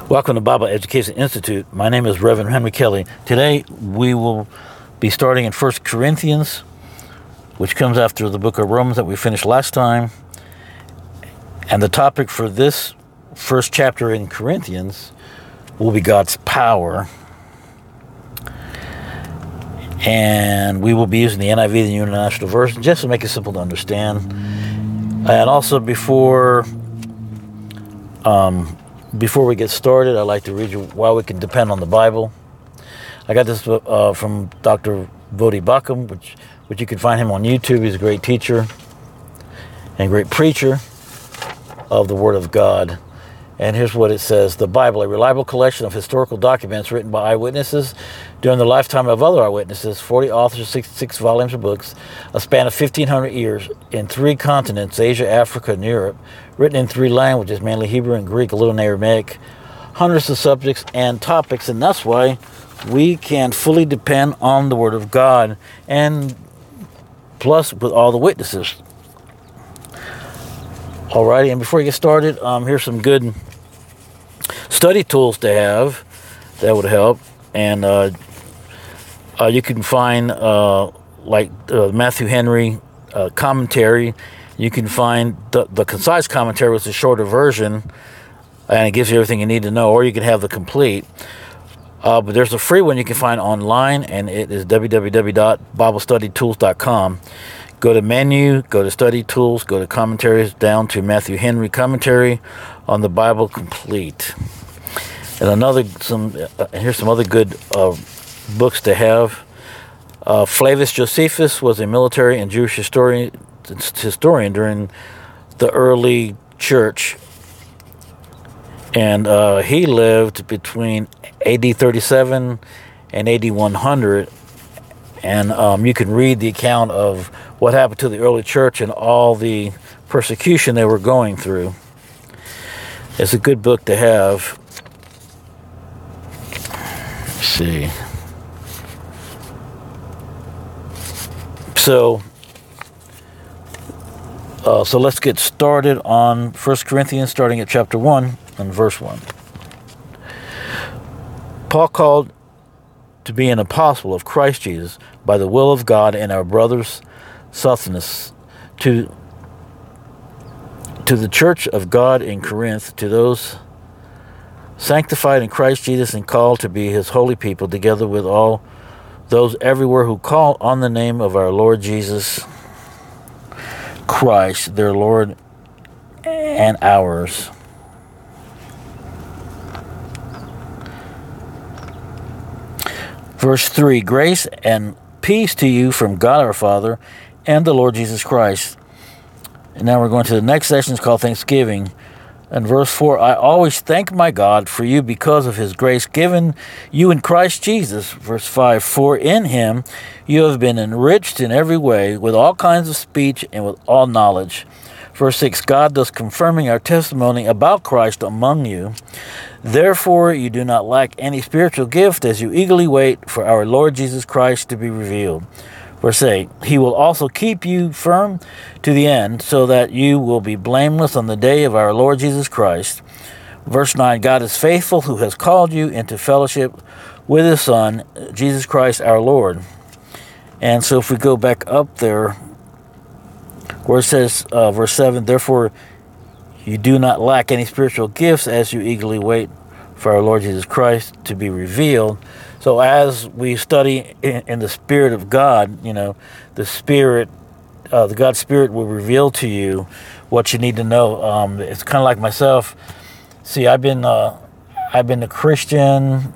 Welcome to Bible Education Institute. My name is Reverend Henry Kelly. Today we will be starting in 1 Corinthians, which comes after the book of Romans that we finished last time. And the topic for this first chapter in Corinthians will be God's power. And we will be using the NIV, the New International Version, just to make it simple to understand. And also before we get started, I'd like to read you why we can depend on the Bible. I got this from Dr. Voddie Baucham, which you can find him on YouTube. He's a great teacher and great preacher of the Word of God. And here's what it says. The Bible, a reliable collection of historical documents written by eyewitnesses during the lifetime of other eyewitnesses, 40 authors, 66 volumes of books, a span of 1,500 years, in 3 continents, Asia, Africa, and Europe, written in 3 languages, mainly Hebrew and Greek, a little in Aramaic, hundreds of subjects and topics, and that's why we can fully depend on the Word of God, and plus with all the witnesses. Alrighty, and before you get started, here's some good study tools to have that would help. And you can find Matthew Henry commentary. You can find the concise commentary, which is a shorter version, and it gives you everything you need to know, or you can have the complete. But there's a free one you can find online, and it is www.biblestudytools.com. Go to menu, go to study tools, go to commentaries, down to Matthew Henry commentary on the Bible complete. And here's some other good books to have. Flavius Josephus was a military and Jewish historian during the early church, and he lived between AD 37 and AD 100. And you can read the account of what happened to the early church and all the persecution they were going through. It's a good book to have. Let's see. So let's get started on 1 Corinthians, starting at chapter 1 and verse 1. Paul, called to be an apostle of Christ Jesus by the will of God, and our brothers Sosthenes, to the church of God in Corinth, to those sanctified in Christ Jesus and called to be his holy people, together with all those everywhere who call on the name of our Lord Jesus Christ, their Lord and ours. Verse 3, grace and peace to you from God our Father and the Lord Jesus Christ. And now we're going to the next section. It's called Thanksgiving. And verse 4, I always thank my God for you because of his grace given you in Christ Jesus. Verse 5, for in him you have been enriched in every way with all kinds of speech and with all knowledge. Verse 6, God thus confirming our testimony about Christ among you. Therefore you do not lack any spiritual gift as you eagerly wait for our Lord Jesus Christ to be revealed. Verse 8, he will also keep you firm to the end, so that you will be blameless on the day of our Lord Jesus Christ. Verse 9, God is faithful, who has called you into fellowship with his Son, Jesus Christ our Lord. And so if we go back up there, where it says, verse 7, therefore you do not lack any spiritual gifts as you eagerly wait for our Lord Jesus Christ to be revealed. So as we study in the Spirit of God, the Spirit, the God Spirit will reveal to you what you need to know. It's kind of like myself. See, I've been a Christian,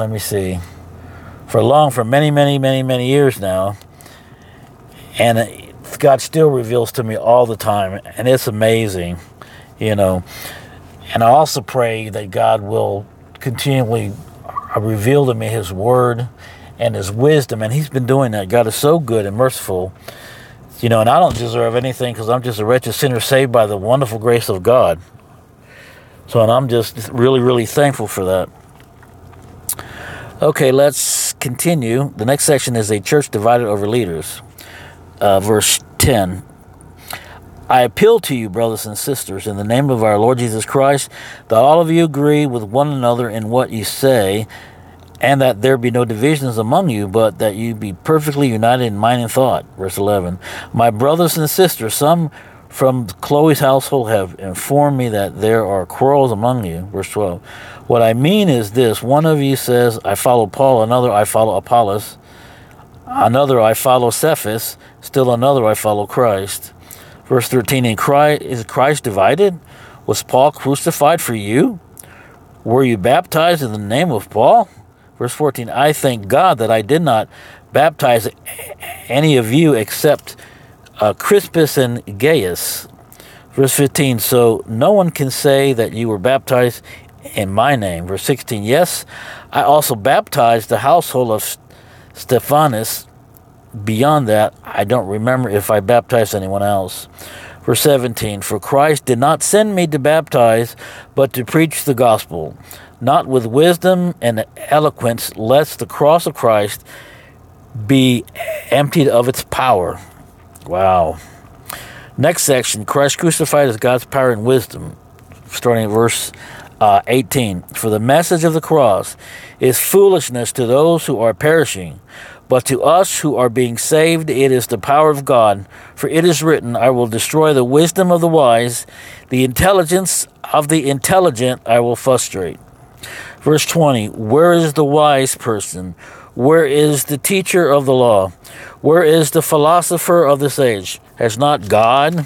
for many years now. And God still reveals to me all the time, and it's amazing, And I also pray that God will continually reveal to me his word and his wisdom, and he's been doing that. God is so good and merciful, and I don't deserve anything because I'm just a wretched sinner saved by the wonderful grace of God. So, and I'm just really, really thankful for that. Okay, let's continue. The next section is a church divided over leaders. Verse 10. I appeal to you, brothers and sisters, in the name of our Lord Jesus Christ, that all of you agree with one another in what you say, and that there be no divisions among you, but that you be perfectly united in mind and thought. Verse 11. My brothers and sisters, some from Chloe's household have informed me that there are quarrels among you. Verse 12. What I mean is this: one of you says, I follow Paul, another, I follow Apollos, another, I follow Cephas, still another, I follow Christ. Verse 13, is Christ divided? Was Paul crucified for you? Were you baptized in the name of Paul? Verse 14, I thank God that I did not baptize any of you except Crispus and Gaius. Verse 15, so no one can say that you were baptized in my name. Verse 16, yes, I also baptized the household of Stephanas. Beyond that, I don't remember if I baptized anyone else. Verse 17, for Christ did not send me to baptize, but to preach the gospel, not with wisdom and eloquence, lest the cross of Christ be emptied of its power. Wow. Next section, Christ crucified as God's power and wisdom, starting at verse 18. For the message of the cross is foolishness to those who are perishing, but to us who are being saved, it is the power of God. For it is written, I will destroy the wisdom of the wise, the intelligence of the intelligent I will frustrate. Verse 20, where is the wise person? Where is the teacher of the law? Where is the philosopher of this age? Has not God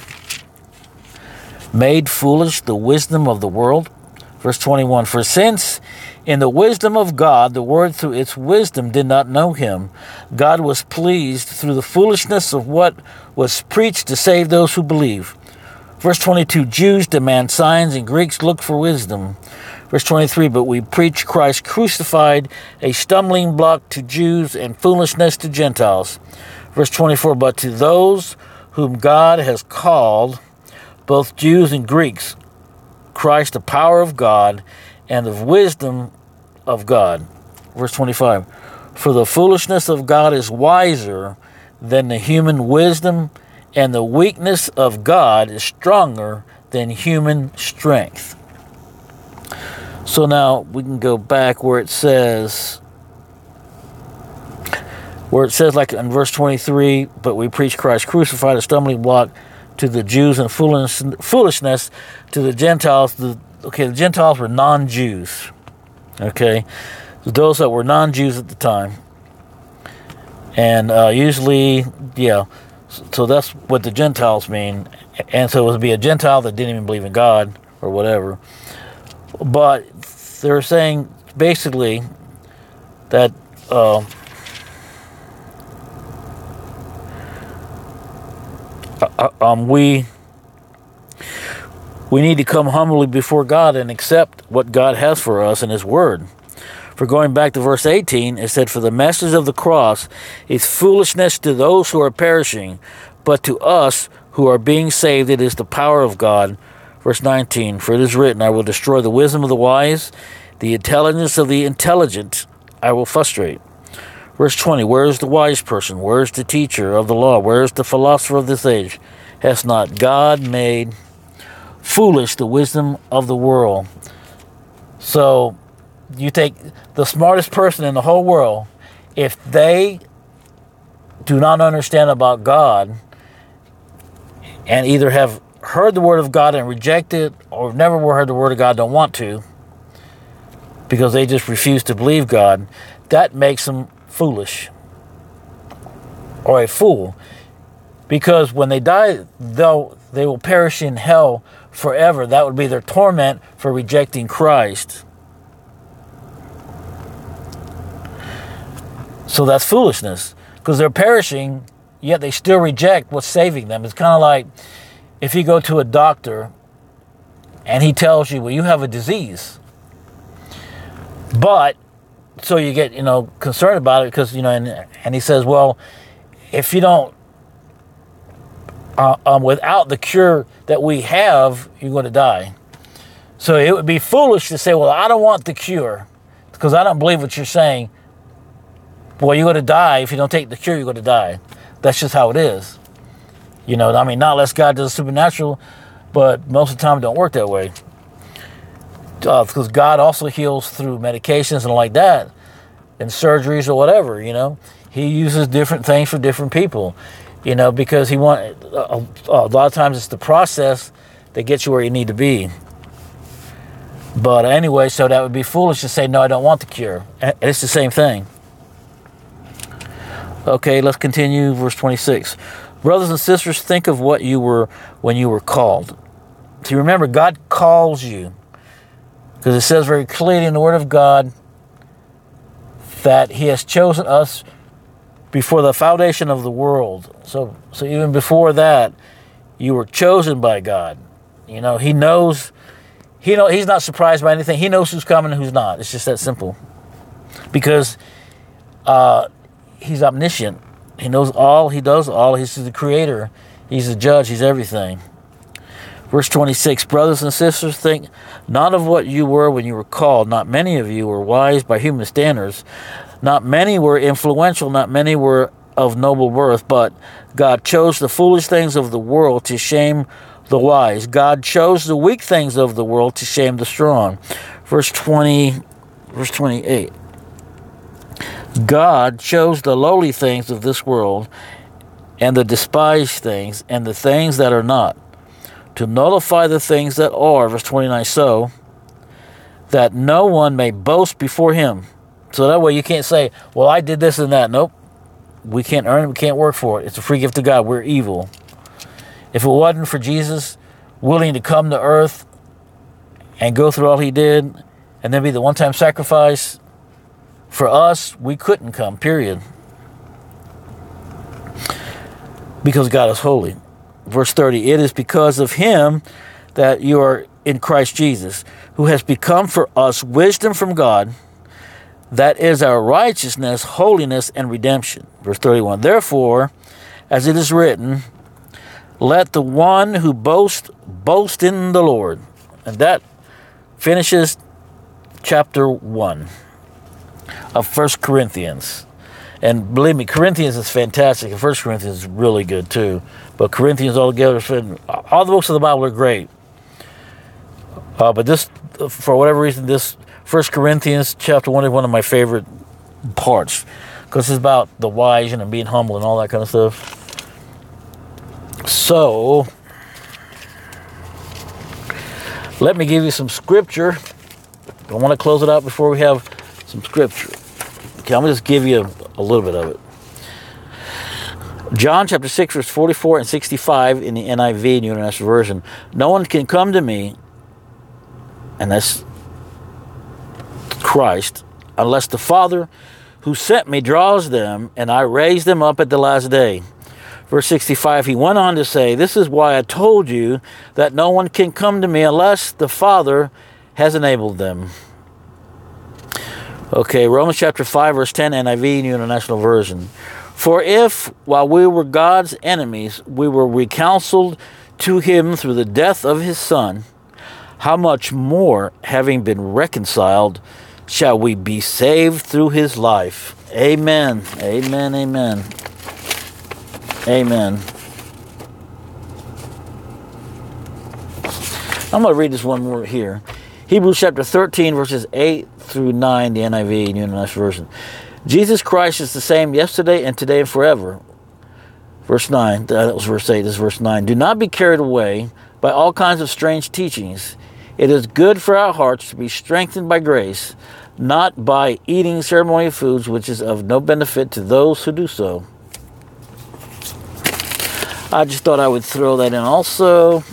made foolish the wisdom of the world? Verse 21, for since in the wisdom of God, the world through its wisdom did not know him, God was pleased through the foolishness of what was preached to save those who believe. Verse 22, Jews demand signs and Greeks look for wisdom. Verse 23, but we preach Christ crucified, a stumbling block to Jews and foolishness to Gentiles. Verse 24, but to those whom God has called, both Jews and Greeks, Christ the power of God and of wisdom of God. Verse 25, for the foolishness of God is wiser than the human wisdom, and the weakness of God is stronger than human strength. So now we can go back where it says like in verse 23, but we preach Christ crucified, a stumbling block to the Jews and foolishness to the Gentiles. The Gentiles were non-Jews. Okay, those that were non-Jews at the time. And usually, yeah, so that's what the Gentiles mean. And so it would be a Gentile that didn't even believe in God or whatever. But they're saying basically that we need to come humbly before God and accept what God has for us in His Word. For going back to verse 18, it said, for the message of the cross is foolishness to those who are perishing, but to us who are being saved, it is the power of God. Verse 19, for it is written, I will destroy the wisdom of the wise, the intelligence of the intelligent I will frustrate. Verse 20, where is the wise person? Where is the teacher of the law? Where is the philosopher of this age? Has not God made foolish the wisdom of the world? So you take the smartest person in the whole world, if they do not understand about God and either have heard the word of God and rejected, or never heard the word of God, don't want to, because they just refuse to believe God, that makes them foolish or a fool. Because when they die, though they will perish in hell forever. That would be their torment for rejecting Christ. So that's foolishness, because they're perishing, yet they still reject what's saving them. It's kind of like if you go to a doctor and he tells you, well, you have a disease. But, so you get, concerned about it because, and he says, well, if you don't, without the cure that we have, you're going to die. So it would be foolish to say, well, I don't want the cure because I don't believe what you're saying. Well, you're going to die. If you don't take the cure, you're going to die. That's just how it is. You know, I mean, not unless God does supernatural, but most of the time it don't work that way. Because God also heals through medications and like that, and surgeries or whatever, you know. He uses different things for different people, you know, because a lot of times it's the process that gets you where you need to be. But anyway, so that would be foolish to say, no, I don't want the cure. And it's the same thing. Okay, let's continue. Verse 26. Brothers and sisters, think of what you were when you were called. See, remember, God calls you. Because it says very clearly in the Word of God that He has chosen us before the foundation of the world. So even before that, you were chosen by God. You know, He knows. He's not surprised by anything. He knows who's coming and who's not. It's just that simple. Because He's omniscient. He knows all. He does all. He's the creator. He's the judge. He's everything. Verse 26, brothers and sisters, think not of what you were when you were called. Not many of you were wise by human standards. Not many were influential. Not many were of noble birth. But God chose the foolish things of the world to shame the wise. God chose the weak things of the world to shame the strong. Verse 28. God chose the lowly things of this world and the despised things and the things that are not, to nullify the things that are, verse 29, so that no one may boast before Him. So that way you can't say, well, I did this and that. Nope. We can't earn it. We can't work for it. It's a free gift of God. We're evil. If it wasn't for Jesus willing to come to earth and go through all He did and then be the one-time sacrifice for us, we couldn't come, period. Because God is holy. Verse 30, it is because of Him that you are in Christ Jesus, who has become for us wisdom from God, that is our righteousness, holiness, and redemption. Verse 31, therefore, as it is written, let the one who boasts, boast in the Lord. And that finishes chapter 1 of 1 Corinthians. And believe me, Corinthians is fantastic, and 1 Corinthians is really good too. But Corinthians altogether, all the books of the Bible are great. But this, for whatever reason, this 1 Corinthians chapter 1 is one of my favorite parts. Because it's about the wise and being humble and all that kind of stuff. So, let me give you some scripture. I want to close it out before we have some scripture. Okay, I'm going to just give you a little bit of it. John chapter 6, verse 44 and 65 in the NIV, New International Version. No one can come to me, and that's Christ, unless the Father who sent me draws them, and I raise them up at the last day. Verse 65, he went on to say, this is why I told you that no one can come to me unless the Father has enabled them. Okay, Romans chapter 5, verse 10, NIV, New International Version. For if, while we were God's enemies, we were reconciled to Him through the death of His Son, how much more, having been reconciled, shall we be saved through His life? Amen. Amen. Amen. Amen. I'm going to read this one more here. Hebrews chapter 13, verses 8 through 9, the NIV, New International Version. Jesus Christ is the same yesterday and today and forever. Verse 9, that was verse 8, this is verse 9. Do not be carried away by all kinds of strange teachings. It is good for our hearts to be strengthened by grace, not by eating ceremonial foods, which is of no benefit to those who do so. I just thought I would throw that in also.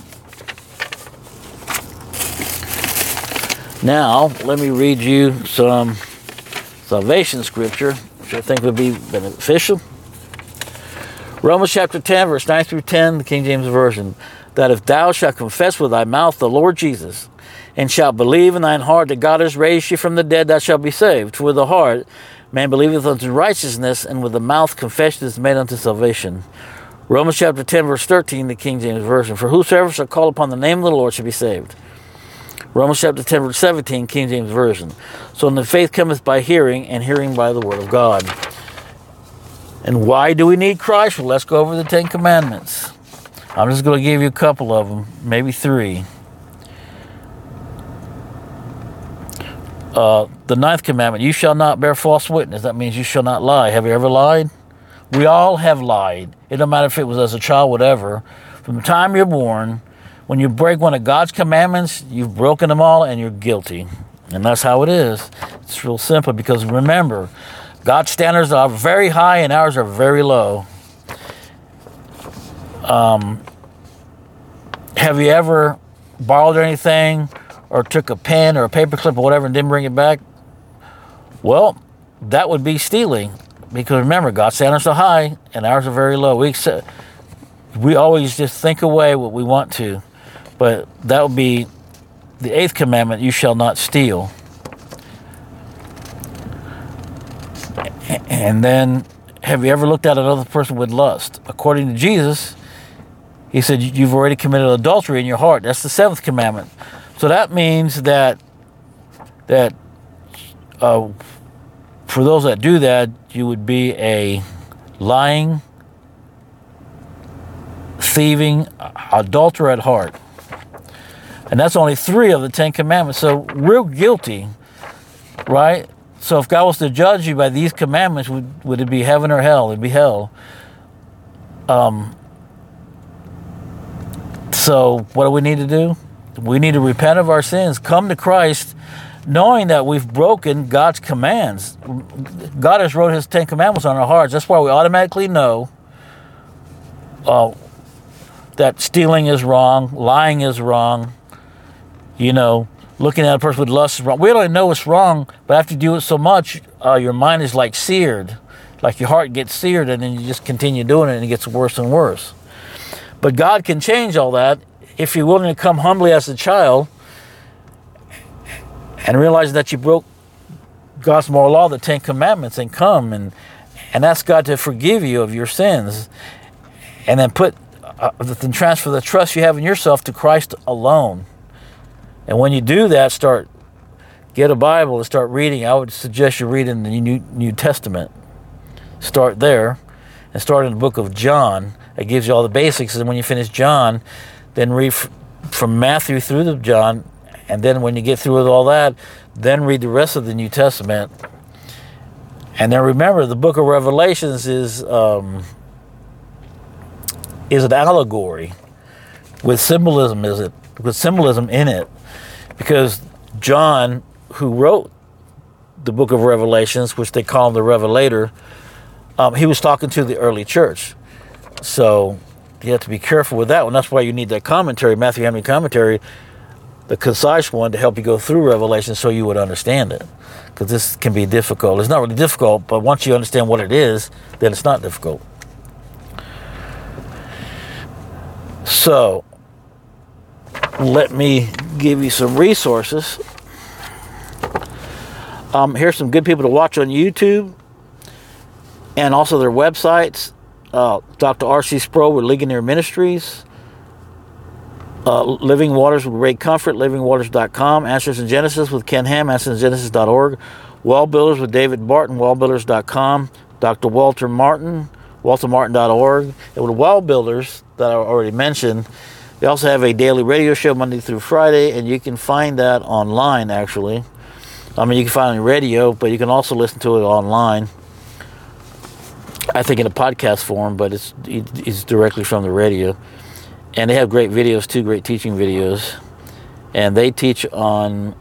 Now, let me read you some salvation scripture, which I think would be beneficial. Romans chapter 10, verse 9 through 10, the King James Version. That if thou shalt confess with thy mouth the Lord Jesus, and shalt believe in thine heart that God has raised you from the dead, thou shalt be saved. For with the heart man believeth unto righteousness, and with the mouth confession is made unto salvation. Romans chapter 10, verse 13, the King James Version. For whosoever shall call upon the name of the Lord shall be saved. Romans chapter 10, verse 17, King James Version. So then faith cometh by hearing, and hearing by the word of God. And why do we need Christ? Well, let's go over the Ten Commandments. I'm just going to give you a couple of them, maybe 3. The 9th commandment, you shall not bear false witness. That means you shall not lie. Have you ever lied? We all have lied. It don't matter if it was as a child, whatever. From the time you're born, when you break one of God's commandments, you've broken them all and you're guilty. And that's how it is. It's real simple because remember, God's standards are very high and ours are very low. Have you ever borrowed anything or took a pen or a paperclip or whatever and didn't bring it back? Well, that would be stealing. Because remember, God's standards are high and ours are very low. We always just think away what we want to. But that would be the 8th commandment, you shall not steal. And then, have you ever looked at another person with lust? According to Jesus, he said, you've already committed adultery in your heart. That's the 7th commandment. So that means that for those that do that, you would be a lying, thieving adulterer at heart. And that's only 3 of the 10 commandments. So real guilty, right? So if God was to judge you by these commandments, would it be heaven or hell? It'd be hell. So what do we need to do? We need to repent of our sins, come to Christ, knowing that we've broken God's commands. God has wrote his 10 commandments on our hearts. That's why we automatically know that stealing is wrong, lying is wrong, looking at a person with lust is wrong. We don't know it's wrong, but after you do it so much, your mind is like seared. Like your heart gets seared, and then you just continue doing it, and it gets worse and worse. But God can change all that if you're willing to come humbly as a child and realize that you broke God's moral law, the 10 commandments, and come and ask God to forgive you of your sins, and then transfer the trust you have in yourself to Christ alone. And when you do that, get a Bible and start reading. I would suggest you read in the New Testament. Start there and start in the book of John. It gives you all the basics. And when you finish John, then read from Matthew through to John. And then when you get through with all that, then read the rest of the New Testament. And then remember, the book of Revelations is an allegory with symbolism in it. Because John, who wrote the book of Revelations, which they call him the Revelator, he was talking to the early church. So you have to be careful with that one. That's why you need that commentary, Matthew Henry commentary, the concise one, to help you go through Revelation so you would understand it. Because this can be difficult. It's not really difficult, but once you understand what it is, then it's not difficult. So let me give you some resources. Here's some good people to watch on YouTube and also their websites. Dr. R.C. Sproul with Ligonier Ministries. Living Waters with Ray Comfort, livingwaters.com. Answers in Genesis with Ken Ham, answersingenesis.org. Well Builders with David Barton, wellbuilders.com. Dr. Walter Martin, waltermartin.org. And with Well Builders, that I already mentioned, they also have a daily radio show Monday through Friday, and you can find that online, actually. You can find it on radio, but you can also listen to it online. I think in a podcast form, but it's directly from the radio. And they have great videos too, great teaching videos. And they teach on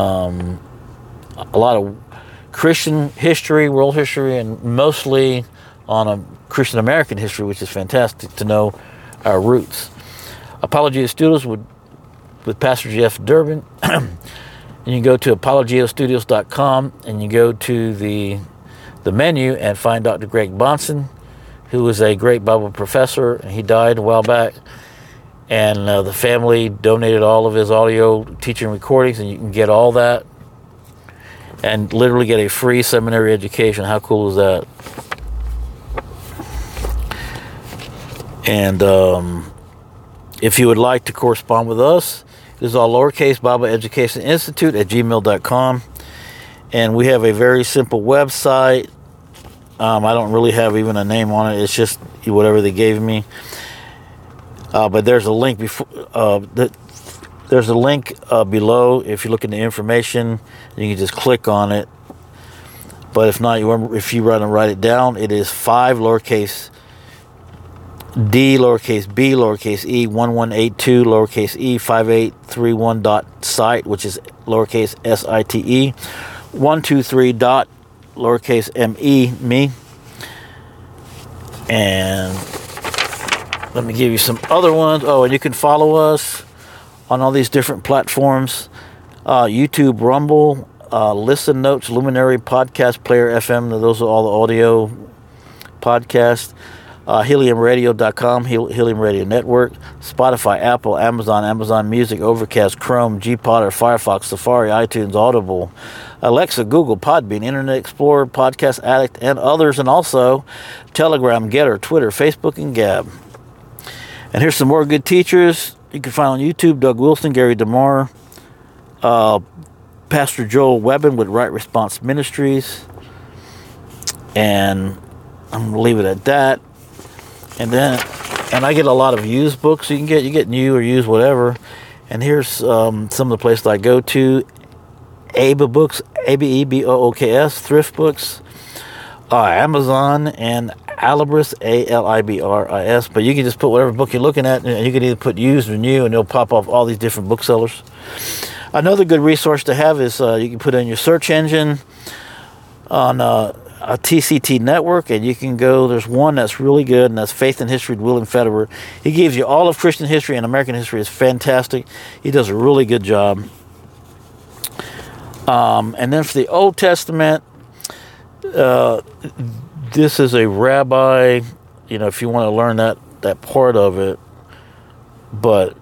a lot of Christian history, world history, and mostly on a Christian American history, which is fantastic to know our roots. Apologia Studios with Pastor Jeff Durbin. And you go to apologiastudios.com and you go to the menu and find Dr. Greg Bonson, who was a great Bible professor. He died a while back. And the family donated all of his audio teaching recordings, and you can get all that and literally get a free seminary education. How cool is that? And if you would like to correspond with us, it is all lowercase, Bible Education Institute at gmail.com. And we have a very simple website. I don't really have even a name on it. It's just whatever they gave me. But there's a link before. There's a link below. If you look into information, you can just click on it. But if not, if you write it down, it is 5 lowercase d lowercase b lowercase e 1182 lowercase e 5831 dot site, which is lowercase site 123 dot lowercase me. And let me give you some other ones. Oh, and you can follow us on all these different platforms. YouTube, Rumble, Listen Notes, Luminary, Podcast Player, FM. Those are all the audio podcasts. HeliumRadio.com, Helium Radio Network, Spotify, Apple, Amazon Music, Overcast, Chrome, Gpod, Firefox, Safari, iTunes, Audible, Alexa, Google, Podbean, Internet Explorer, Podcast Addict, and others, and also Telegram, Getter, Twitter, Facebook, and Gab. And here's some more good teachers you can find on YouTube: Doug Wilson, Gary DeMar, Pastor Joel Webbin with Right Response Ministries, and I'm going to leave it at that. And I get a lot of used books. You get new or used, whatever. And here's some of the places I go to: ABA Books, ABEBOOKS, Thrift Books, Amazon, and Alibris, ALIBRIS. But you can just put whatever book you're looking at, and you can either put used or new, and it'll pop off all these different booksellers. Another good resource to have is you can put in your search engine on a TCT network, and you can go. There's one that's really good, and that's Faith and History with William Federer. He gives you all of Christian history and American history. It's fantastic. He does a really good job. And then for the Old Testament, this is a rabbi. If you want to learn that part of it, but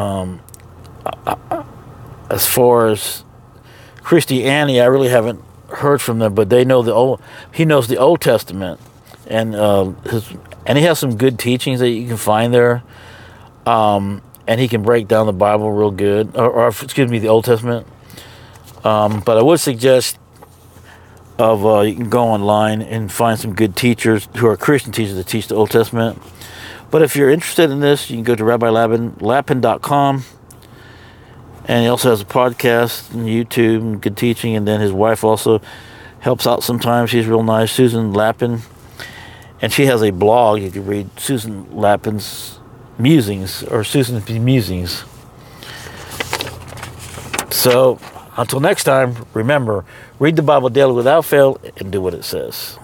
as far as Christianity, I really haven't heard from them, but they know he knows the Old Testament, and he has some good teachings that you can find there, and he can break down the Bible real good, or excuse me, the Old Testament. But I would suggest you can go online and find some good teachers who are Christian teachers that teach the Old Testament. But if you're interested in this, you can go to RabbiLapin.com. And he also has a podcast and YouTube and good teaching. And then his wife also helps out sometimes. She's real nice, Susan Lapin. And she has a blog. You can read Susan Lapin's musings, or Susan's musings. So until next time, remember, read the Bible daily without fail and do what it says.